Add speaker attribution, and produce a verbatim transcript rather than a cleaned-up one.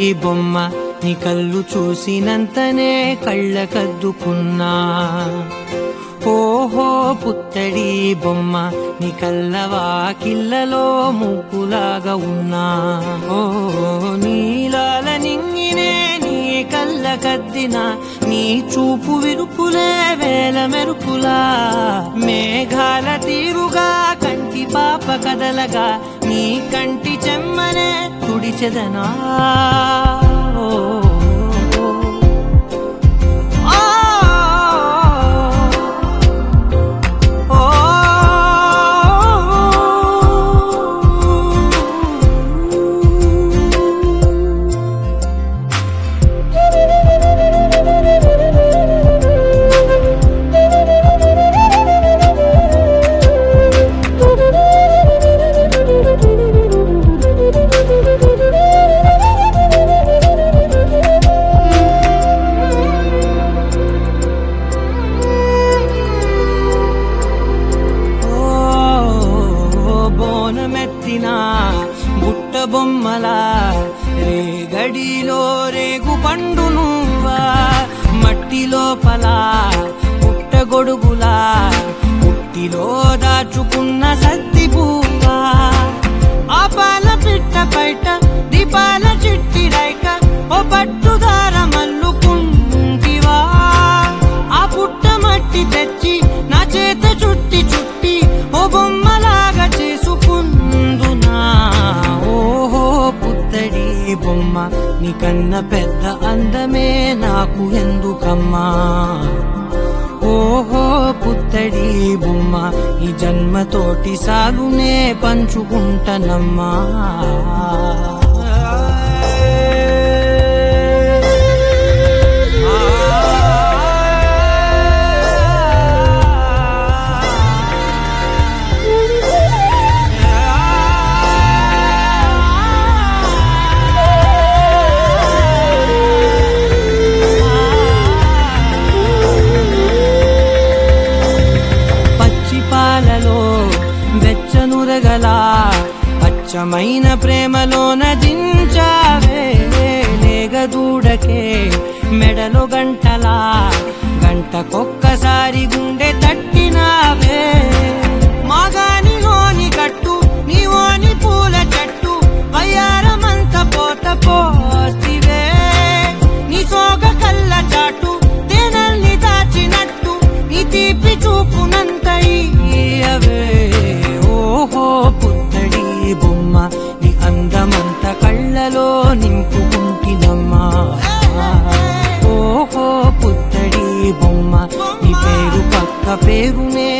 Speaker 1: బొమ్మ నీ కళ్ళు చూసినంతనే కళ్ళకద్దుకున్నా ఓహో పుత్తడి బొమ్మ నీ కళ్ళవాకిళ్ళలో ముగ్గులాగా ఉన్నా ఓ నీలాల నింగినే నీ కళ్ళకద్దిన నీ చూపు విరుపులే వేల మెరుపులా మేఘాల తీరుగా కంటి పాప కదలగా నీ కంటి చెమ్మనే తుడిచెదనా బుట్ట బొమ్మలా రేగడిలో రేగు పండు నువ్వా మట్టి లోపల పుట్ట గొడుగులా పుట్టిలో దాచుకున్న సత్తి పువ్వా ఆపాల పిట్ట బయట దీపాల చిట్టి రైక ఓ పట్టుదార మల్లుకుంటివా ఆ పుట్ట మట్టి తెచ్చి నా చేత చుట్టి చుట్టి ఓ బొమ్మలాగా చేసుకుందునా ఓహో పుత్తడి బొమ్మ నీకన్నా పెద్ద అందమే నాకు ఎందుకమ్మా ఓహో పుత్తడి బొమ్మ ఈ జన్మతోటి సాగునే పంచుకుంటనమ్మా వెచ్చనురగలా పచ్చమైన ప్రేమలోన దించావే లేగదూడకే మెడలో గంటలా గంటకొక్కసారి గుండె తట్టినావే మాగానిలోని కట్టు నీవోని పూల చెట్టు వయ్యారమంత పోత పోతివే నీ సోగ కళ్ళ చాటు తేనల్ని దాచినట్టు నీ తీపి చూపునంత ఇయ్యవే ఓహో పుత్తడి బొమ్మ నీ అందమంత కళ్ళలో నింపుకుంటినమ్మా ఓహో పుత్తడి బొమ్మ నీ పేరు పక్క పేరునే